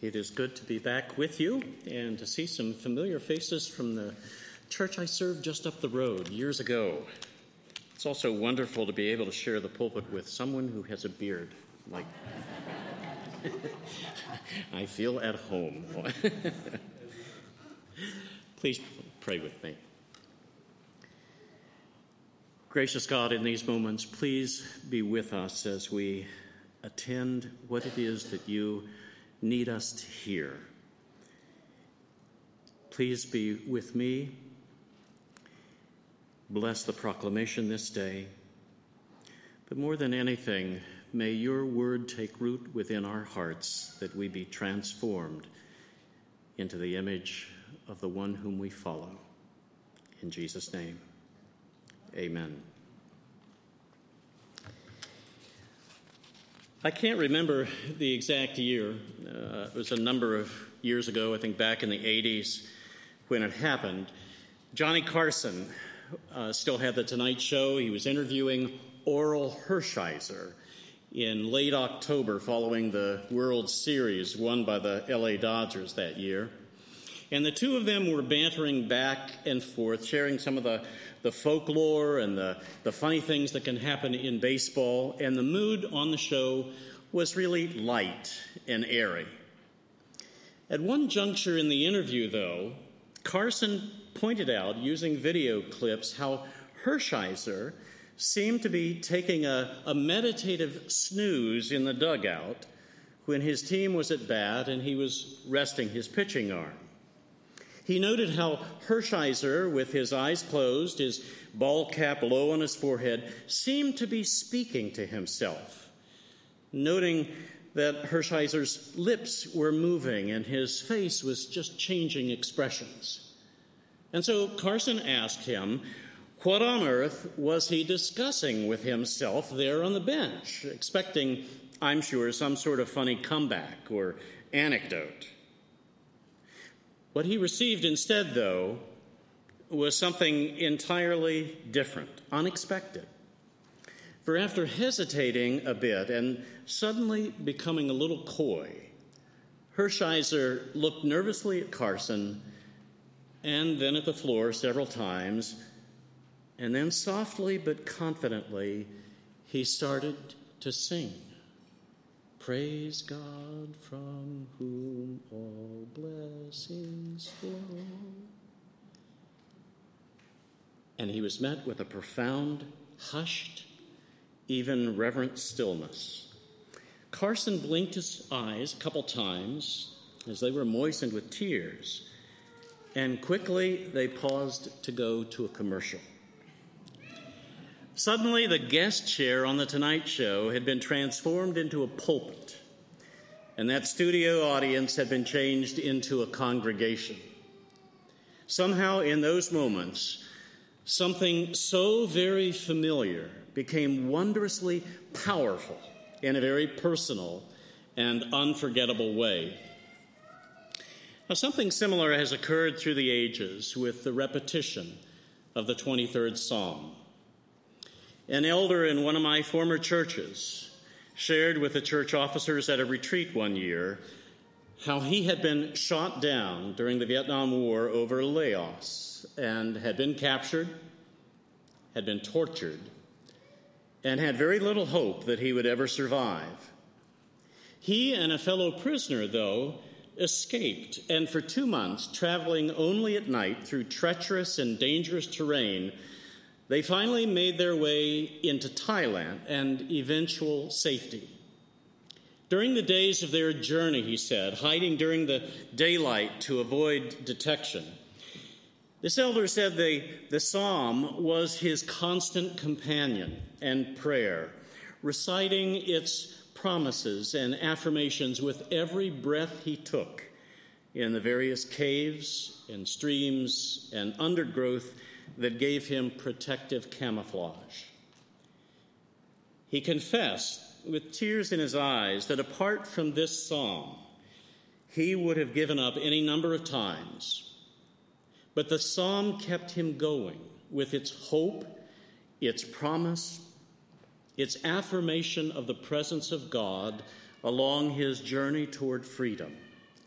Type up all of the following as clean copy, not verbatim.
It is good to be back with you and to see some familiar faces from the church I served just up the road years ago. It's also wonderful to be able to share the pulpit with someone who has a beard. Like, I feel at home. Please pray with me. Gracious God, in these moments, please be with us as we attend what it is that you need us to hear. Please be with me. Bless the proclamation this day. But more than anything, may your word take root within our hearts, that we be transformed into the image of the one whom we follow. In Jesus' name, amen. I can't remember the exact year. It was a number of years ago, I think back in the 80s when it happened. Johnny Carson still had the Tonight Show. He was interviewing Orel Hershiser in late October following the World Series won by the LA Dodgers that year. And the two of them were bantering back and forth, sharing some of the folklore and the funny things that can happen in baseball. And the mood on the show was really light and airy. At one juncture in the interview, though, Carson pointed out, using video clips, how Hershiser seemed to be taking a meditative snooze in the dugout when his team was at bat and he was resting his pitching arm. He noted how Hershiser, with his eyes closed, his ball cap low on his forehead, seemed to be speaking to himself, noting that Hershiser's lips were moving and his face was just changing expressions. And so Carson asked him, what on earth was he discussing with himself there on the bench, expecting, I'm sure, some sort of funny comeback or anecdote. What he received instead, though, was something entirely different, unexpected. For after hesitating a bit and suddenly becoming a little coy, Hershiser looked nervously at Carson and then at the floor several times, and then softly but confidently, he started to sing. Praise God from whom all blessings flow. And he was met with a profound, hushed, even reverent stillness. Carson blinked his eyes a couple times as they were moistened with tears, and quickly they paused to go to a commercial. Suddenly, the guest chair on The Tonight Show had been transformed into a pulpit, and that studio audience had been changed into a congregation. Somehow, in those moments, something so very familiar became wondrously powerful in a very personal and unforgettable way. Now, something similar has occurred through the ages with the repetition of the 23rd Psalm. An elder in one of my former churches shared with the church officers at a retreat one year how he had been shot down during the Vietnam War over Laos and had been captured, had been tortured, and had very little hope that he would ever survive. He and a fellow prisoner, though, escaped, and for 2 months, traveling only at night through treacherous and dangerous terrain, they finally made their way into Thailand and eventual safety. During the days of their journey, he said, hiding during the daylight to avoid detection, this elder said the psalm was his constant companion and prayer, reciting its promises and affirmations with every breath he took in the various caves and streams and undergrowth that gave him protective camouflage. He confessed with tears in his eyes that apart from this psalm, he would have given up any number of times. But the psalm kept him going with its hope, its promise, its affirmation of the presence of God along his journey toward freedom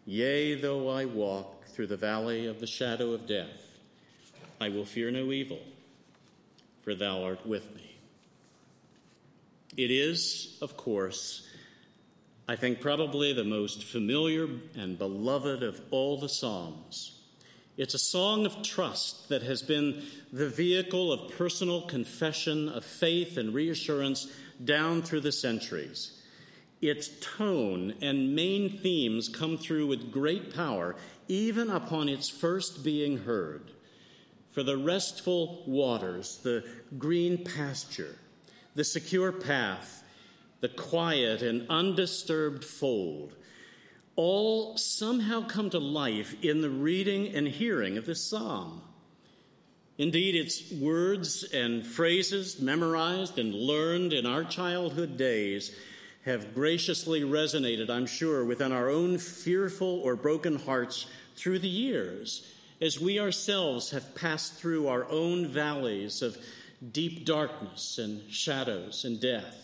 Yea, though I walk through the valley of the shadow of death, I will fear no evil, for thou art with me. It is, of course, I think probably the most familiar and beloved of all the Psalms. It's a song of trust that has been the vehicle of personal confession of faith and reassurance down through the centuries. Its tone and main themes come through with great power, even upon its first being heard. For the restful waters, the green pasture, the secure path, the quiet and undisturbed fold, all somehow come to life in the reading and hearing of this psalm. Indeed, its words and phrases memorized and learned in our childhood days have graciously resonated, I'm sure, within our own fearful or broken hearts through the years, as we ourselves have passed through our own valleys of deep darkness and shadows and death.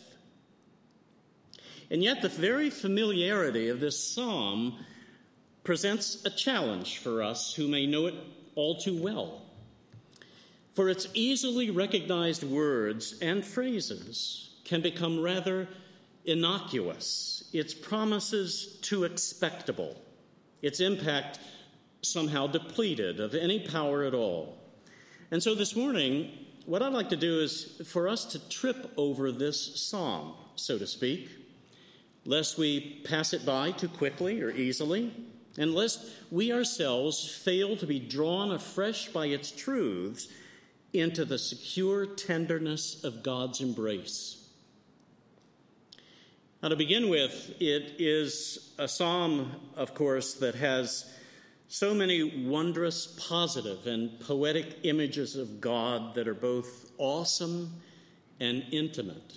And yet the very familiarity of this psalm presents a challenge for us who may know it all too well. For its easily recognized words and phrases can become rather innocuous, its promises too expectable, its impact somehow depleted of any power at all. And so this morning, what I'd like to do is for us to trip over this psalm, so to speak, lest we pass it by too quickly or easily, and lest we ourselves fail to be drawn afresh by its truths into the secure tenderness of God's embrace. Now, to begin with, it is a psalm, of course, that has so many wondrous, positive, and poetic images of God that are both awesome and intimate.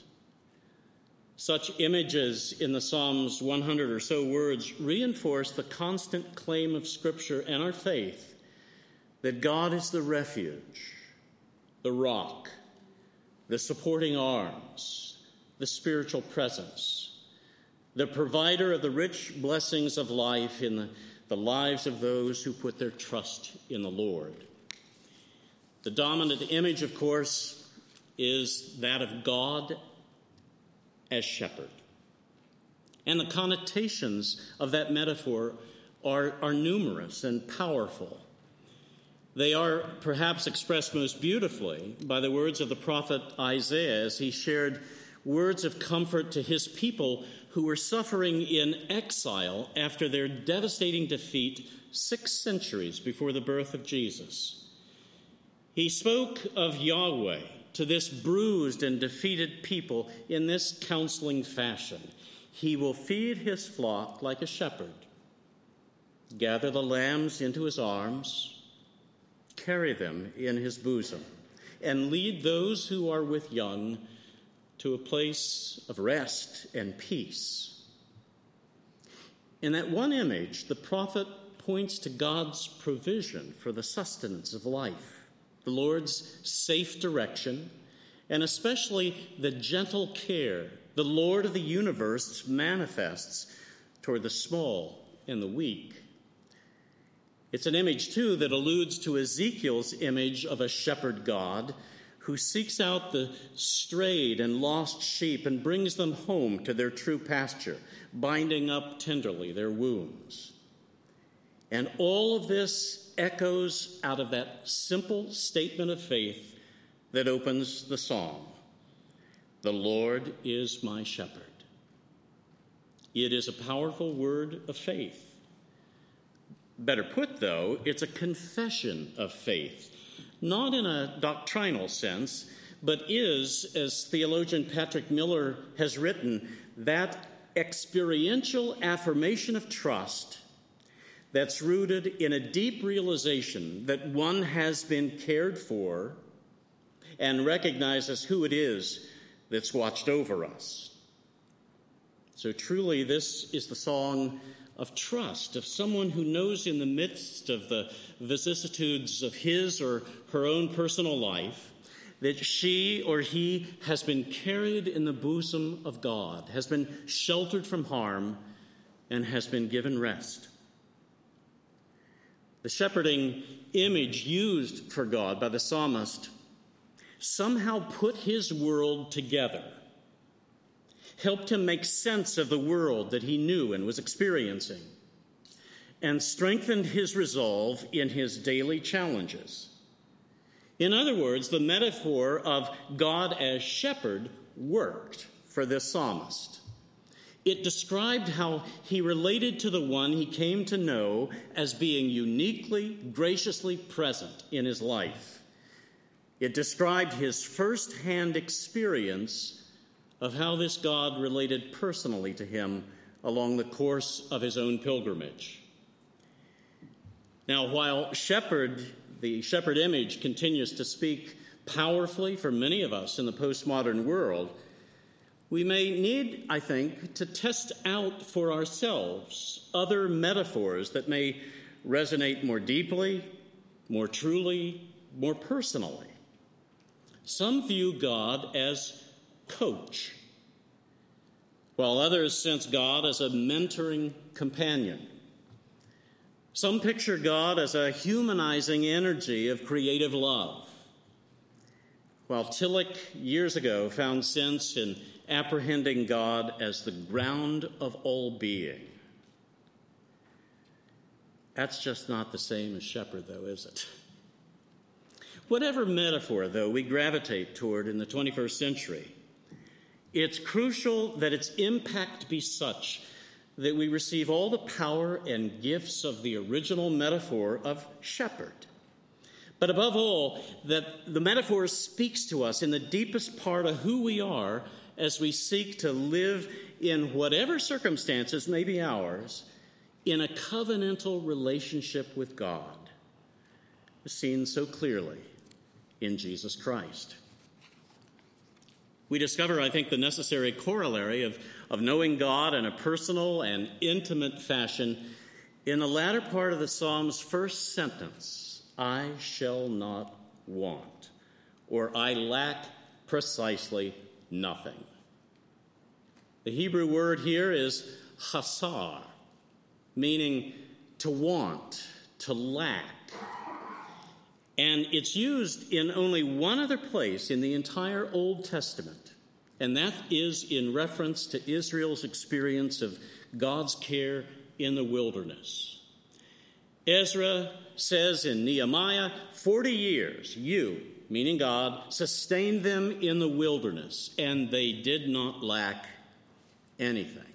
Such images in the Psalm's 100 or so words reinforce the constant claim of Scripture and our faith that God is the refuge, the rock, the supporting arms, the spiritual presence, the provider of the rich blessings of life in the lives of those who put their trust in the Lord. The dominant image, of course, is that of God as shepherd. And the connotations of that metaphor are numerous and powerful. They are perhaps expressed most beautifully by the words of the prophet Isaiah as he shared words of comfort to his people who were suffering in exile after their devastating defeat 6 centuries before the birth of Jesus. He spoke of Yahweh to this bruised and defeated people in this counseling fashion. He will feed his flock like a shepherd, gather the lambs into his arms, carry them in his bosom, and lead those who are with young to a place of rest and peace. In that one image, the prophet points to God's provision for the sustenance of life, the Lord's safe direction, and especially the gentle care the Lord of the universe manifests toward the small and the weak. It's an image, too, that alludes to Ezekiel's image of a shepherd God who seeks out the strayed and lost sheep and brings them home to their true pasture, binding up tenderly their wounds. And all of this echoes out of that simple statement of faith that opens the psalm. The Lord is my shepherd. It is a powerful word of faith. Better put, though, it's a confession of faith, not in a doctrinal sense, but is, as theologian Patrick Miller has written, that experiential affirmation of trust that's rooted in a deep realization that one has been cared for and recognizes who it is that's watched over us. So truly, this is the song of trust, of someone who knows in the midst of the vicissitudes of his or her own personal life that she or he has been carried in the bosom of God, has been sheltered from harm, and has been given rest. the shepherding image used for God by the psalmist, somehow put his world together, helped him make sense of the world that he knew and was experiencing, and strengthened his resolve in his daily challenges. In other words, the metaphor of God as shepherd worked for this psalmist. It described how he related to the one he came to know as being uniquely, graciously present in his life. It described his first-hand experience of how this God related personally to him along the course of his own pilgrimage. Now, while the shepherd image continues to speak powerfully for many of us in the postmodern world, we may need, I think, to test out for ourselves other metaphors that may resonate more deeply, more truly, more personally. Some view God as coach, while others sense God as a mentoring companion. Some picture God as a humanizing energy of creative love, while Tillich years ago found sense in apprehending God as the ground of all being. That's just not the same as shepherd, though, is it? Whatever metaphor, though, we gravitate toward in the 21st century, it's crucial that its impact be such that we receive all the power and gifts of the original metaphor of shepherd. But above all, that the metaphor speaks to us in the deepest part of who we are as we seek to live in whatever circumstances may be ours in a covenantal relationship with God, seen so clearly in Jesus Christ. We discover, I think, the necessary corollary of knowing God in a personal and intimate fashion in the latter part of the Psalm's first sentence, I shall not want, or I lack precisely nothing. The Hebrew word here is chasar, meaning to want, to lack. And it's used in only one other place in the entire Old Testament, and that is in reference to Israel's experience of God's care in the wilderness. Ezra says in Nehemiah, 40 years you, meaning God, sustained them in the wilderness, and they did not lack anything.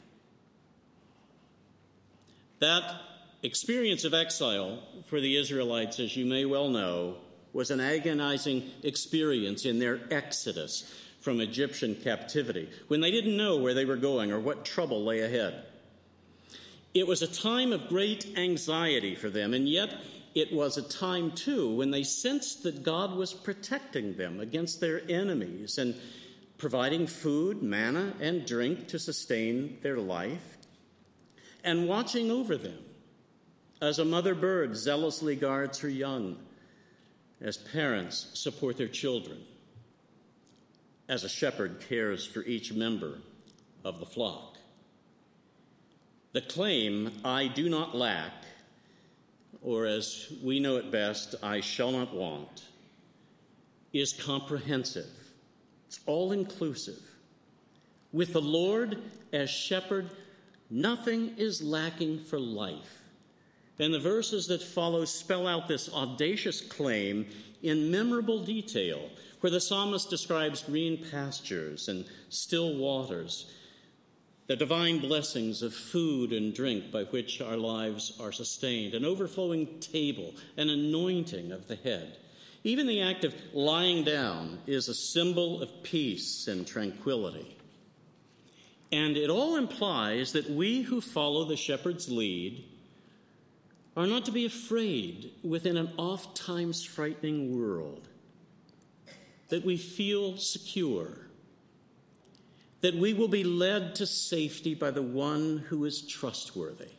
That experience of exile for the Israelites, as you may well know, was an agonizing experience in their exodus from Egyptian captivity, when they didn't know where they were going or what trouble lay ahead. It was a time of great anxiety for them, and yet it was a time, too, when they sensed that God was protecting them against their enemies and providing food, manna, and drink to sustain their life, and watching over them as a mother bird zealously guards her young, as parents support their children, as a shepherd cares for each member of the flock. The claim, I do not lack, or as we know it best, I shall not want, is comprehensive. It's all-inclusive. With the Lord as shepherd, nothing is lacking for life. And the verses that follow spell out this audacious claim in memorable detail, where the psalmist describes green pastures and still waters, the divine blessings of food and drink by which our lives are sustained, an overflowing table, an anointing of the head. Even the act of lying down is a symbol of peace and tranquility. And it all implies that we who follow the shepherd's lead are not to be afraid within an oft-times frightening world, that we feel secure, that we will be led to safety by the one who is trustworthy.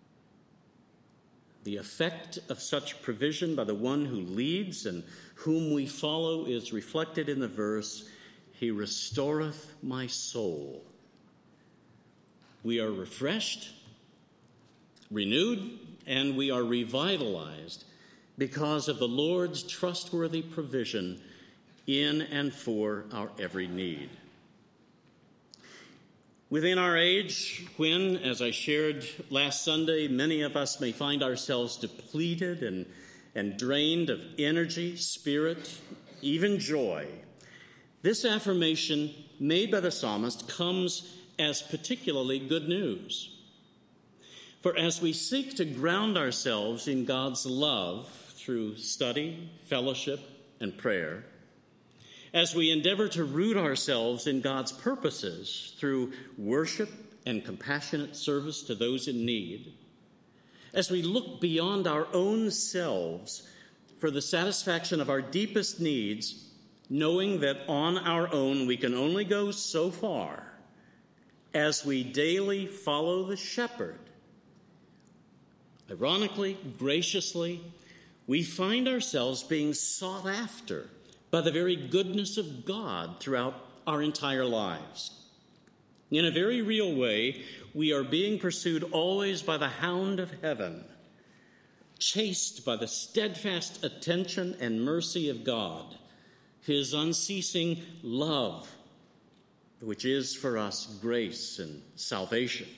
The effect of such provision by the one who leads and whom we follow is reflected in the verse, He restoreth my soul. We are refreshed, renewed, and we are revitalized because of the Lord's trustworthy provision in and for our every need. Within our age, when, as I shared last Sunday, many of us may find ourselves depleted and drained of energy, spirit, even joy, this affirmation made by the psalmist comes as particularly good news. For as we seek to ground ourselves in God's love through study, fellowship, and prayer, as we endeavor to root ourselves in God's purposes through worship and compassionate service to those in need, as we look beyond our own selves for the satisfaction of our deepest needs, knowing that on our own we can only go so far, as we daily follow the shepherd, ironically, graciously, we find ourselves being sought after by the very goodness of God throughout our entire lives. In a very real way, we are being pursued always by the hound of heaven, chased by the steadfast attention and mercy of God, his unceasing love, which is for us grace and salvation.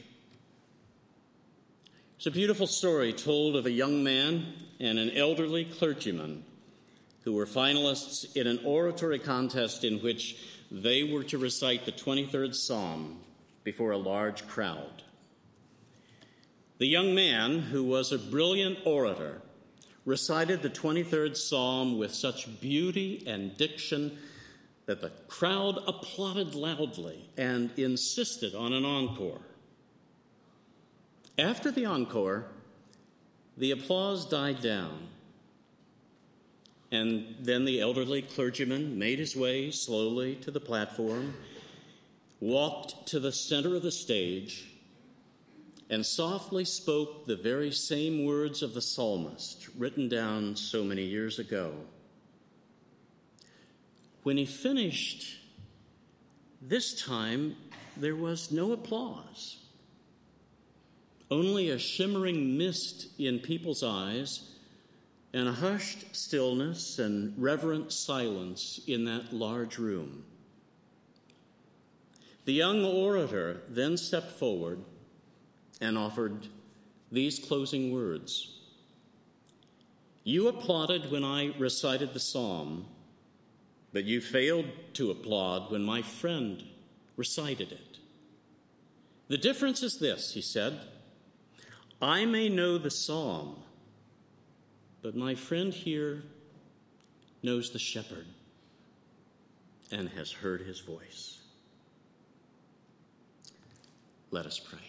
It's a beautiful story told of a young man and an elderly clergyman who were finalists in an oratory contest in which they were to recite the 23rd Psalm before a large crowd. The young man, who was a brilliant orator, recited the 23rd Psalm with such beauty and diction that the crowd applauded loudly and insisted on an encore. After the encore, the applause died down, and then the elderly clergyman made his way slowly to the platform, walked to the center of the stage, and softly spoke the very same words of the psalmist written down so many years ago. When he finished, this time there was no applause, only a shimmering mist in people's eyes and a hushed stillness and reverent silence in that large room. The young orator then stepped forward and offered these closing words. You applauded when I recited the psalm, but you failed to applaud when my friend recited it. The difference is this, he said. I may know the psalm, but my friend here knows the shepherd and has heard his voice. Let us pray.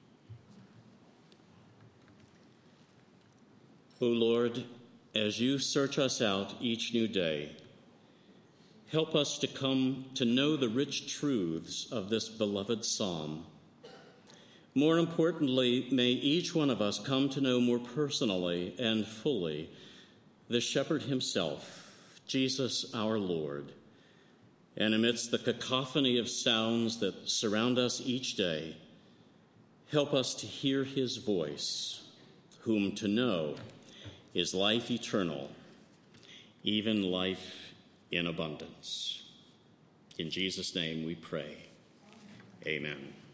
O Lord, as you search us out each new day, help us to come to know the rich truths of this beloved psalm. More importantly, may each one of us come to know more personally and fully the shepherd himself, Jesus our Lord. And amidst the cacophony of sounds that surround us each day, help us to hear his voice, whom to know is life eternal, even life in abundance. In Jesus' name we pray. Amen.